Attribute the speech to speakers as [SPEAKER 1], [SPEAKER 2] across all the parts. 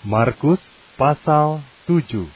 [SPEAKER 1] Markus pasal 7.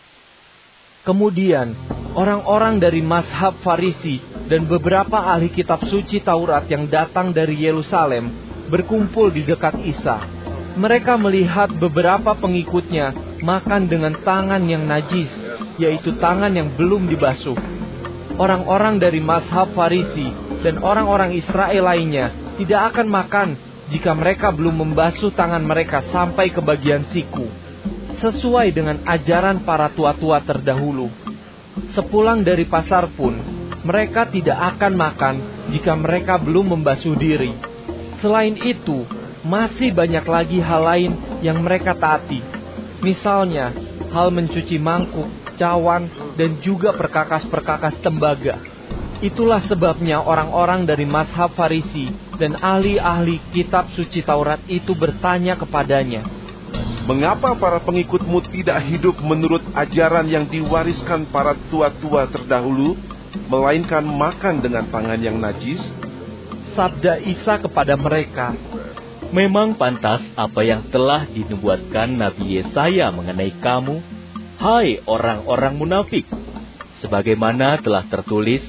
[SPEAKER 2] Kemudian, orang-orang dari mazhab Farisi dan beberapa ahli kitab suci Taurat yang datang dari Yerusalem berkumpul di dekat Isa. Mereka melihat beberapa pengikutnya makan dengan tangan yang najis, yaitu tangan yang belum dibasuh. Orang-orang dari mazhab Farisi dan orang-orang Israel lainnya tidak akan makan jika mereka belum membasuh tangan mereka sampai ke bagian siku, sesuai dengan ajaran para tua-tua terdahulu. Sepulang dari pasar pun, mereka tidak akan makan jika mereka belum membasuh diri. Selain itu, masih banyak lagi hal lain yang mereka taati. Misalnya, hal mencuci mangkuk, cawan, dan juga perkakas-perkakas tembaga. Itulah sebabnya orang-orang dari mazhab Farisi dan ahli-ahli kitab suci Taurat itu bertanya kepadanya,
[SPEAKER 3] "Mengapa para pengikutmu tidak hidup menurut ajaran yang diwariskan para tua-tua terdahulu, melainkan makan dengan tangan yang najis?"
[SPEAKER 2] Sabda Isa kepada mereka,
[SPEAKER 4] "Memang pantas apa yang telah dinubuatkan Nabi Yesaya mengenai kamu, hai orang-orang munafik. Sebagaimana telah tertulis,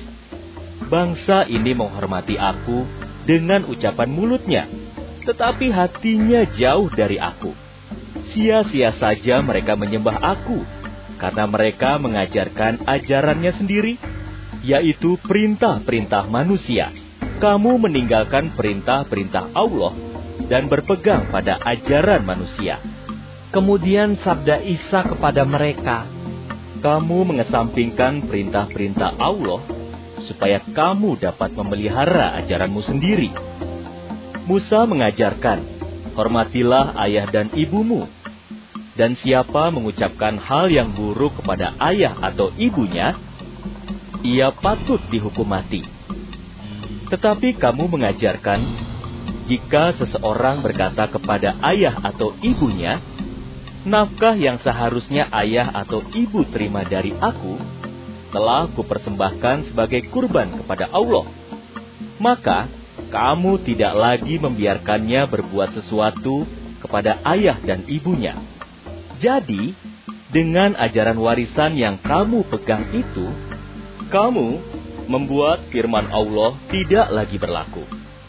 [SPEAKER 4] bangsa ini menghormati aku dengan ucapan mulutnya, tetapi hatinya jauh dari aku. Sia-sia saja mereka menyembah aku, karena mereka mengajarkan ajarannya sendiri, yaitu perintah-perintah manusia. Kamu meninggalkan perintah-perintah Allah dan berpegang pada ajaran manusia."
[SPEAKER 2] Kemudian sabda Isa kepada mereka,
[SPEAKER 4] "Kamu mengesampingkan perintah-perintah Allah supaya kamu dapat memelihara ajaranmu sendiri. Musa mengajarkan, hormatilah ayah dan ibumu, dan siapa mengucapkan hal yang buruk kepada ayah atau ibunya, ia patut dihukum mati. Tetapi kamu mengajarkan, jika seseorang berkata kepada ayah atau ibunya, nafkah yang seharusnya ayah atau ibu terima dari aku, telah kupersembahkan sebagai kurban kepada Allah, maka kamu tidak lagi membiarkannya berbuat sesuatu kepada ayah dan ibunya. Jadi, dengan ajaran warisan yang kamu pegang itu, kamu membuat firman Allah tidak lagi berlaku.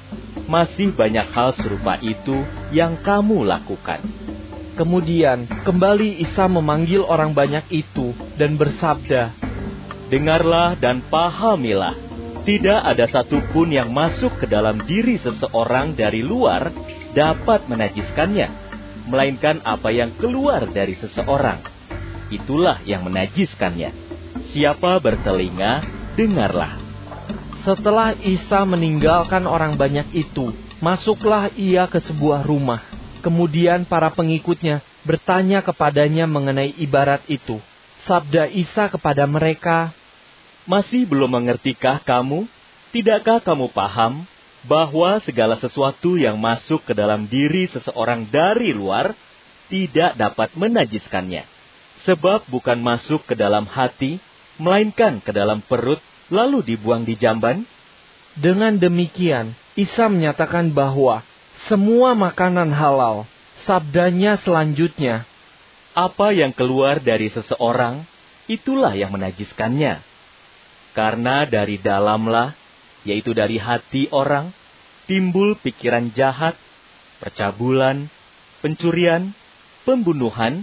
[SPEAKER 4] Masih banyak hal serupa itu yang kamu lakukan."
[SPEAKER 2] Kemudian kembali Isa memanggil orang banyak itu dan bersabda,
[SPEAKER 4] "Dengarlah dan pahamilah, tidak ada satupun yang masuk ke dalam diri seseorang dari luar dapat menajiskannya, melainkan apa yang keluar dari seseorang, itulah yang menajiskannya. Siapa bertelinga, dengarlah."
[SPEAKER 2] Setelah Isa meninggalkan orang banyak itu, masuklah ia ke sebuah rumah. Kemudian para pengikutnya bertanya kepadanya mengenai ibarat itu. Sabda Isa kepada mereka,
[SPEAKER 4] "Masih belum mengertikah kamu? Tidakkah kamu paham bahwa segala sesuatu yang masuk ke dalam diri seseorang dari luar tidak dapat menajiskannya? Sebab bukan masuk ke dalam hati, melainkan ke dalam perut, lalu dibuang di jamban."
[SPEAKER 2] Dengan demikian, Isa menyatakan bahwa semua makanan halal. Sabdanya selanjutnya,
[SPEAKER 4] "Apa yang keluar dari seseorang, itulah yang menajiskannya. Karena dari dalamlah, yaitu dari hati orang, timbul pikiran jahat, percabulan, pencurian, pembunuhan,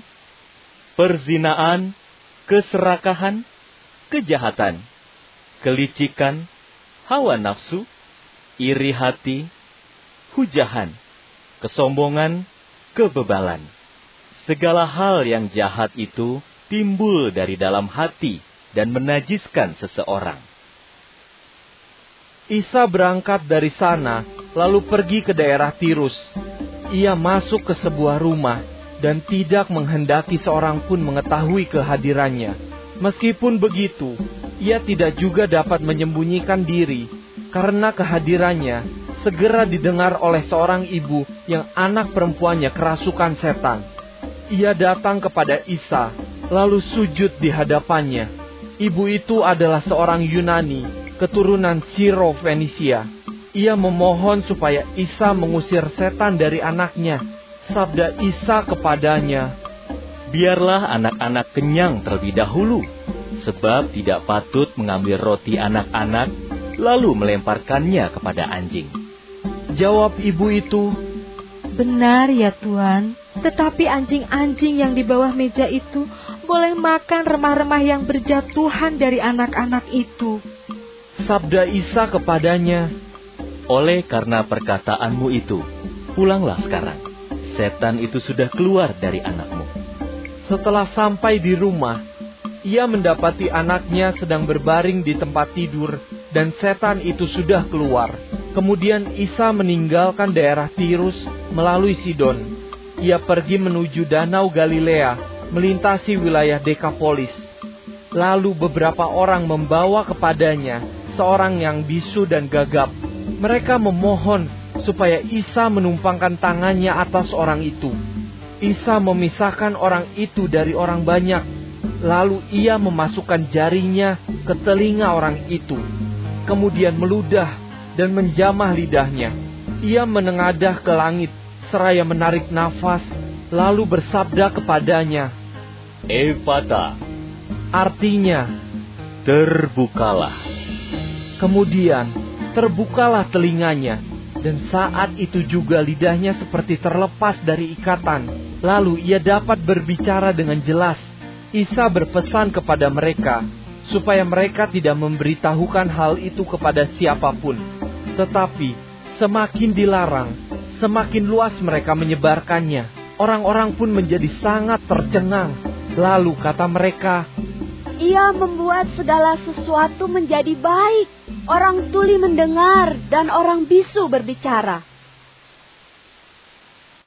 [SPEAKER 4] perzinaan, keserakahan, kejahatan, kelicikan, hawa nafsu, iri hati, hujahan, kesombongan, kebebalan. Segala hal yang jahat itu timbul dari dalam hati dan menajiskan seseorang."
[SPEAKER 2] Isa berangkat dari sana, lalu pergi ke daerah Tirus. Ia masuk ke sebuah rumah dan tidak menghendaki seorang pun mengetahui kehadirannya. Meskipun begitu, ia tidak juga dapat menyembunyikan diri, karena kehadirannya segera didengar oleh seorang ibu yang anak perempuannya kerasukan setan. Ia datang kepada Isa, lalu sujud di hadapannya. Ibu itu adalah seorang Yunani, keturunan Siro-Fenisia. Ia memohon supaya Isa mengusir setan dari anaknya, Sabda Isa kepadanya,
[SPEAKER 4] "Biarlah anak-anak kenyang terlebih dahulu, sebab tidak patut mengambil roti anak-anak lalu melemparkannya kepada anjing."
[SPEAKER 2] Jawab ibu itu,
[SPEAKER 5] "Benar ya Tuan, tetapi anjing-anjing yang di bawah meja itu boleh makan remah-remah yang berjatuhan dari anak-anak itu."
[SPEAKER 2] Sabda Isa kepadanya,
[SPEAKER 4] "Oleh karena perkataanmu itu, pulanglah sekarang. Setan itu sudah keluar dari anakmu."
[SPEAKER 2] Setelah sampai di rumah, ia mendapati anaknya sedang berbaring di tempat tidur dan setan itu sudah keluar. Kemudian Isa meninggalkan daerah Tirus melalui Sidon. Ia pergi menuju Danau Galilea, melintasi wilayah Dekapolis. Lalu beberapa orang membawa kepadanya seorang yang bisu dan gagap. Mereka memohon supaya Isa menumpangkan tangannya atas orang itu. Isa memisahkan orang itu dari orang banyak. Lalu ia memasukkan jarinya ke telinga orang itu. Kemudian meludah dan menjamah lidahnya. Ia menengadah ke langit seraya menarik nafas, lalu bersabda kepadanya,
[SPEAKER 4] "Ephata,"
[SPEAKER 2] artinya,
[SPEAKER 4] "terbukalah."
[SPEAKER 2] Kemudian terbukalah telinganya, dan saat itu juga lidahnya seperti terlepas dari ikatan. Lalu ia dapat berbicara dengan jelas. Isa berpesan kepada mereka, supaya mereka tidak memberitahukan hal itu kepada siapapun. Tetapi semakin dilarang, semakin luas mereka menyebarkannya. Orang-orang pun menjadi sangat tercengang. Lalu kata mereka,
[SPEAKER 6] "Ia membuat segala sesuatu menjadi baik. Orang tuli mendengar dan orang bisu berbicara."